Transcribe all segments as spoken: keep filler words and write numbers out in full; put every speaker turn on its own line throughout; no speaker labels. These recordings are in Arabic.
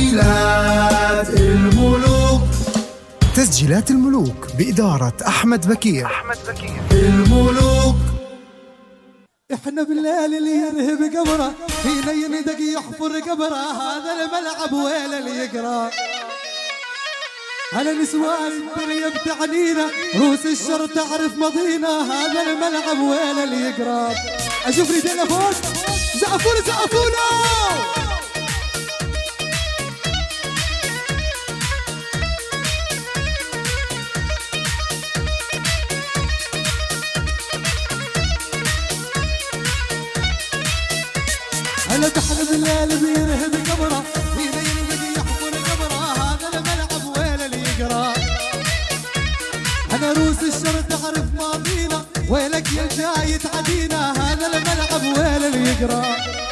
تسجيلات الملوك.
تسجيلات الملوك بإدارة أحمد بكير.
أحمد بكير الملوك.
احنا بالليل اللي يرهب قبره، فينا يندق يحفر قبره، هذا الملعب ويل اللي يقرا. على نسوان الدنيا بتعنينا، روس الشر تعرف ماضينا، هذا الملعب ويل اللي يقرا. اشوف لي تلفون، زقفونا زقفونا. هلا تحلم الليل بيرهب قبره، فينا ينبغي يحفر قبره، هذا الملعب ويل اللي يقرا. انا روس الشر تعرف ماضينا، ويلك يا جاي تعدينا، هذا الملعب ويل اللي يقرا.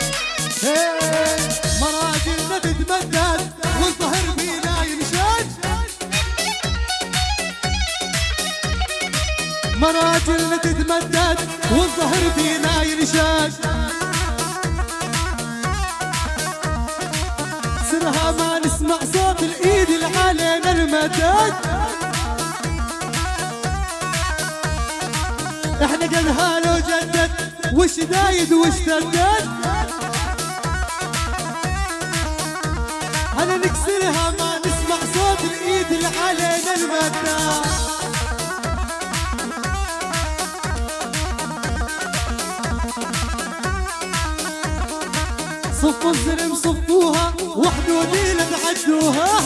مراجلنا تتمدد والظهر فينا ينشج، مراجلنا تتمدد والظهر فينا ينشج. سرها ما نسمع صوت الايد اللي علينا المدد، احنا قدها لو جدد وش دايد وش تردد. انا نكسرها ما نسمع صوت الايد اللي علينا المدد. صفوا الزلم صفوها وحدودي لا تعدوها،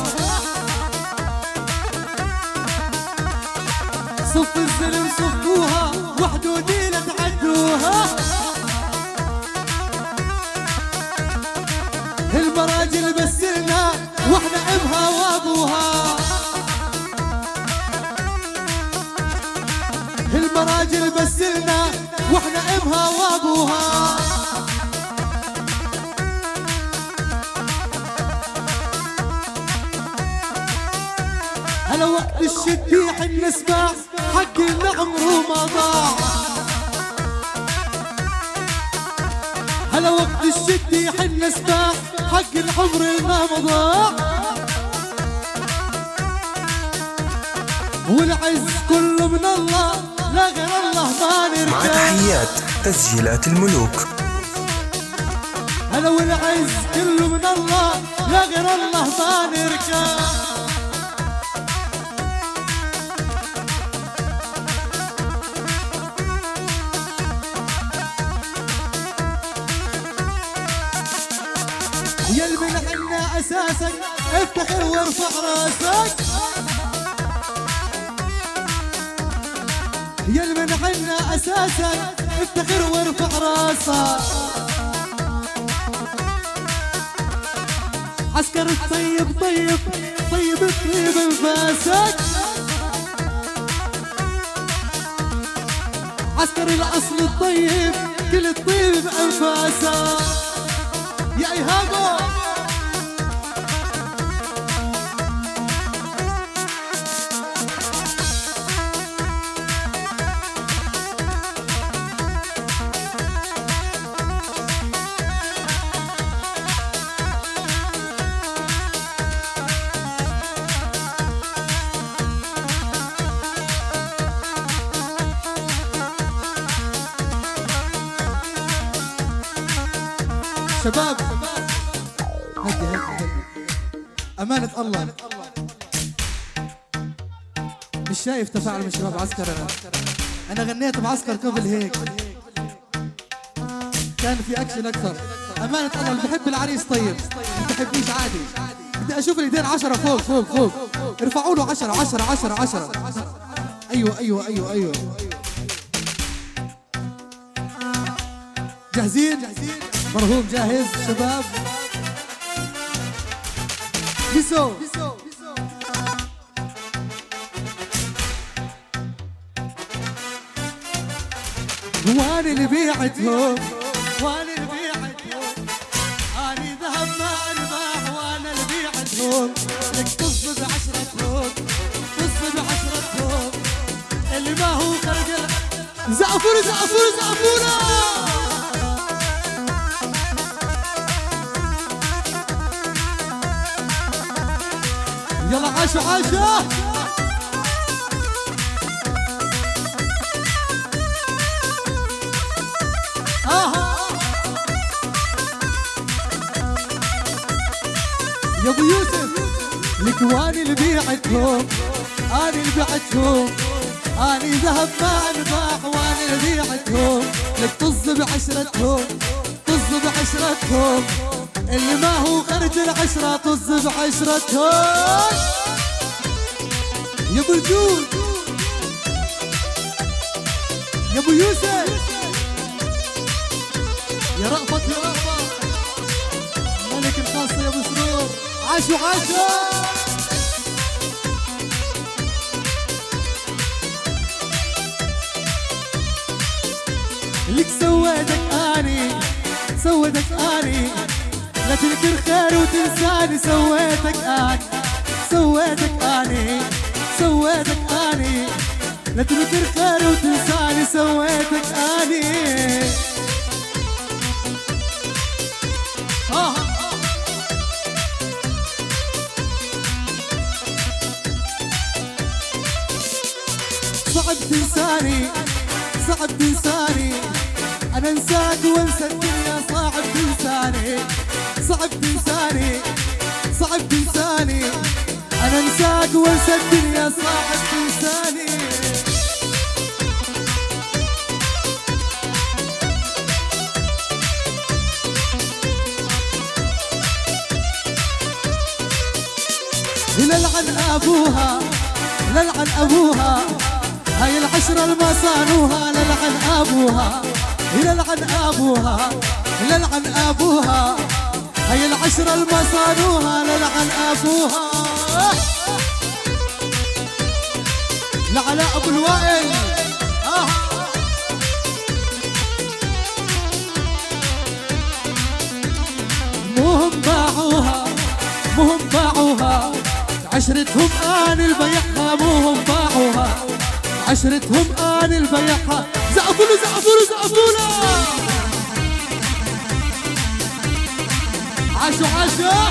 صف الزلم صفوها وحدودي لا تعدوها. المراجل بسلنا واحنا ابها وابوها، المراجل بسلنا واحنا ابها وابوها. هلا وقت الشديح النسبة حق اللي عمره ما ضاع، هلا وقت الشديح النسبة حق العمر ما ضاع. والعز كله من الله لا غير الله ما نرجع.
مع تحيات تسجيلات الملوك.
هلا والعز كله من الله لا غير الله ما نرجع. يلمن عنا اساسك افتخر وارفع راسك، يلمن عنا اساسك افتخر وارفع راسك. عسكر الطيب طيب طيب الطيب انفاسك، عسكر الاصل الطيب كل الطيب بانفاسك. يا إيهابو شباب، هدي هدي هدي أمانة الله، مش شايف تفاعل من شباب عسكر. أنا أنا غنيت بعسكر قبل هيك كان في أكشن أكثر. أمانة الله اللي بحب العريس طيب، ما بحبنيش عادي. بدي أشوف الإيدين عشرة فوق فوق فوق، ارفعوا له عشرة عشرة عشرة عشرة. أيوة أيوة أيوة أيوة. جاهزين؟ مرهوم جاهز شباب؟ بيسو وانا اللي بيعتهم، وانا اللي بيعتهم، اني ذهب ما انباع وانا اللي بيعتهم. لك طز بعشرتهم، طز بعشرتهم، اللي ما هو خرج. زقفونا زقفونا زقفونا. يلا عاشوا عاشوا. يا ابو يوسف الكواني اللي بيعتهم اني اللي بعتهم، اني ذهب ما انباع واني اللي بيعتهم. لك طز بعشرتهم طز بعشرتهم، اللي ما هو خرج العشرة طز بعشرتهم. يا ابو الجود يا ابو يوسف يا رأفت يا رأفت ملك الخاصة يا ابو سرور. عاشوا عاشوا. لك سويتك اني سويتك اني، لا تنكر خير وتنساني. سويتك اني سويتك اني سويتك اني، لا تنكر خير وتنساني. سويتك اني آه. صعب تنساني صعب تنساني، أنا انساك وانسى الدنيا. صعب تنساني صعب تنساني صعب تنساني، أنا انساك وانسى الدنيا. صعب تنساني. للعن أبوها للعن أبوها، هاي العشرة الما صانوها. للعن أبوها للعن أبوها للعن أبوها، هاي العشرة الما صانوها. للعن أبوها. لعلاء أبو الوائل آه. مهم باعوها مهم باعوها، عشرتهم آن البيعها. مهم باعوها عشرتهم آن البيعها. زقفولوا زقفولوا زقفولوا. عاشوا عاشوا.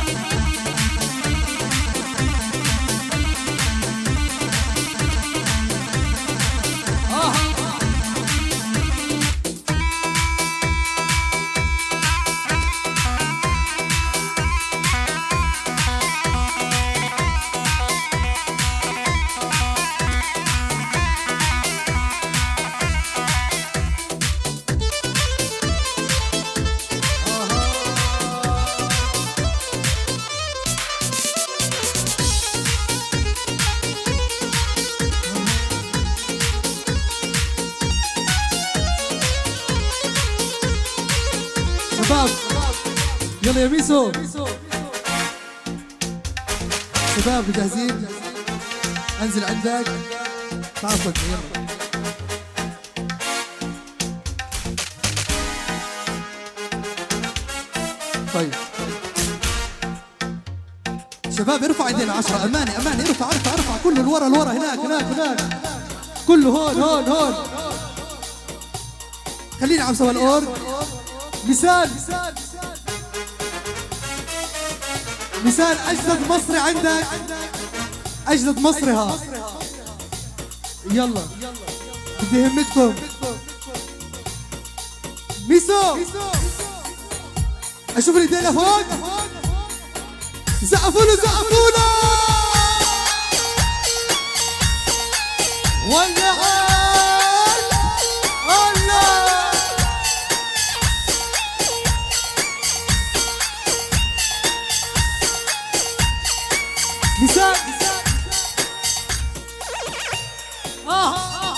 آه. شباب يلا يا ميسو. شباب جاهزين؟ انزل عندك تعال صدق يلا. طيب شباب ارفع ايدينا عشرة. اماني اماني ارفع ارفع ارفع كله لورا لورا. هناك هناك هناك كله هون هون هون. خلينا عم سوا الاورج. مثال مثال اجدد مصري عندك. اجدد مصري ها. يلا بدي همتكم. ميسو اشوف الايدين فوق. زقفوله زقفوله. ولع ولع. مثال آه.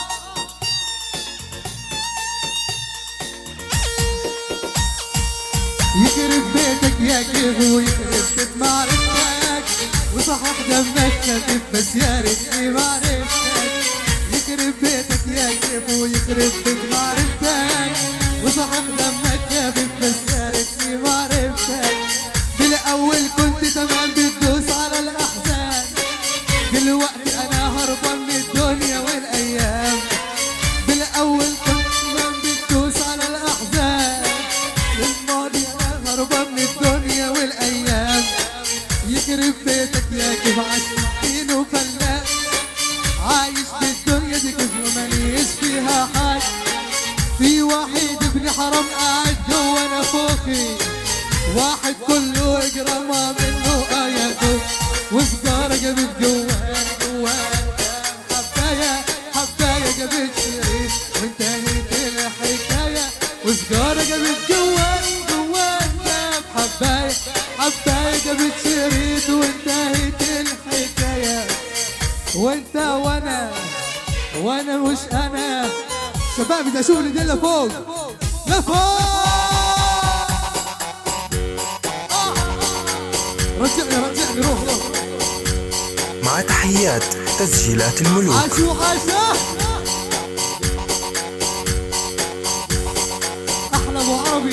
يخرب بيتك يا كيف ويخرب بيت معرفتك، وصحح دمك خفيف بس يا ريتني معرفتك. يخرب بيتك يا كيف ويخرب بيت معرفتك، وصحح دمك خفيف بس يا ريتني معرفتك. بالاول كنت تمام بتدوس على الاحزان، دلوقتي انا هربان من الدنيا والايام. بالاول كنت تمام بتدوس على الاحزان، الماضي انا هربان من الدنيا والايام. يخرب يخرب بيتك يا كيف عالسكين وفلاح عايش بالدنيا دي كيف ماليش فيها حاج. في واحد ابن حرام قاعد جوا نافوخي واحد كله اجرى ما منه اياته وسجارة جابت جوان جوان حباية حباية جابت شريط وانتهت الحكاية وسجارة جابت جوان جوان جاب حباية حباية جابت شريط وانتهت الحكاية. وانت وانا وانا مش انا شباب بدي اشوف الايدين لفوق لفوق. رجعني رجعني روح روح.
مع تحيات تسجيلات الملوك.
عاشو عاشا احلى ابو عربي.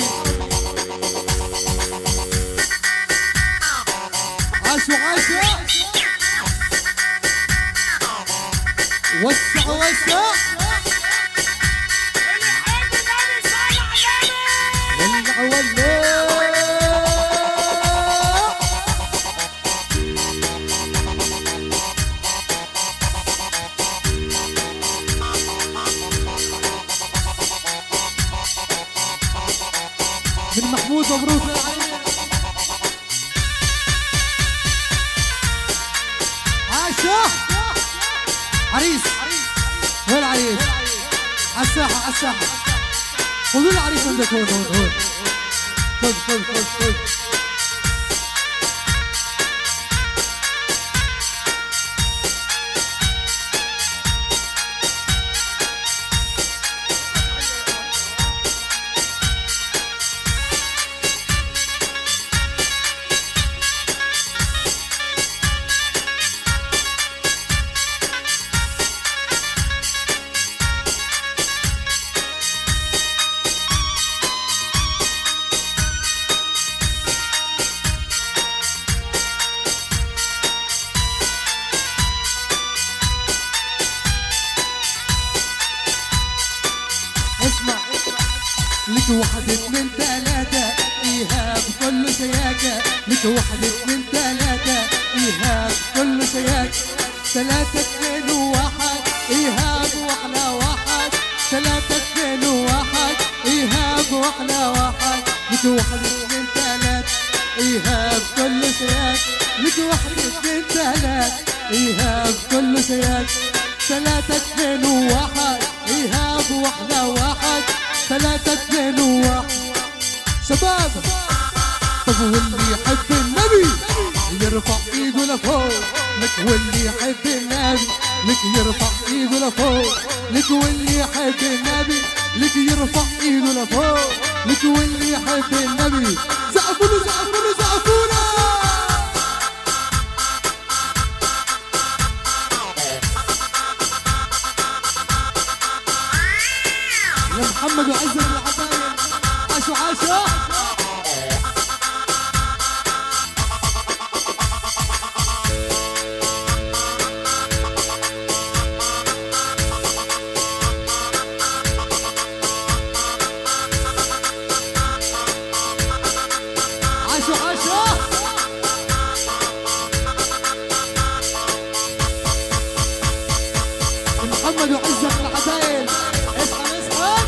عاشو عاشا وسع وسع ولع ولع. من محمود مبروك للعريس. عاشا عريس وين العريس؟ عالساحة عالساحة خذوا العريس عندك هون هون هون. خذ خذ خذ خذ. لك واحد اثنين ثلاثة إيهاب كله شياكة. لك واحد اثنين ثلاثة إيهاب كله شياكة. ثلاثة اثنين وواحد إيهاب وأحلى واحد. ثلاثة اثنين وواحد إيهاب وأحلى واحد. لك واحد اثنين ثلاثة إيهاب كله شياكة. لك واحد اثنين ثلاثة إيهاب كله شياكة. ثلاثة اثنين وواحد إيهاب وأحلى واحد. ثلاثة اثنين وواحد. شباب طب واللي يحب النبي يرفع ايده لفوق. لك واللي يحب النبي لك يرفع ايده لفوق. لك واللي يحب النبي لك يرفع ايده لفوق. لك واللي يحب النبي زقفونا زقفونا زقفونا. يا محمد وعزة العباية عاشوا عاشوا. عاشوا عاشوا. محمد وعزة العباية اصحى اصحى.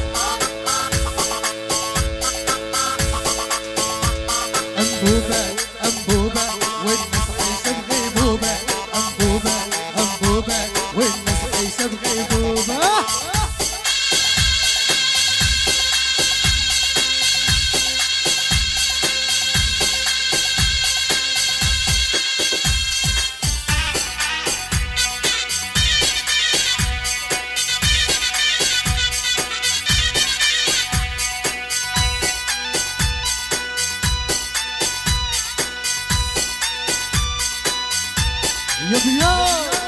أنبوبة أنبوبة والناس عايشة بغيبوبة. أنبوبة أنبوبة والناس عايشة بغيبوبة. يا بيان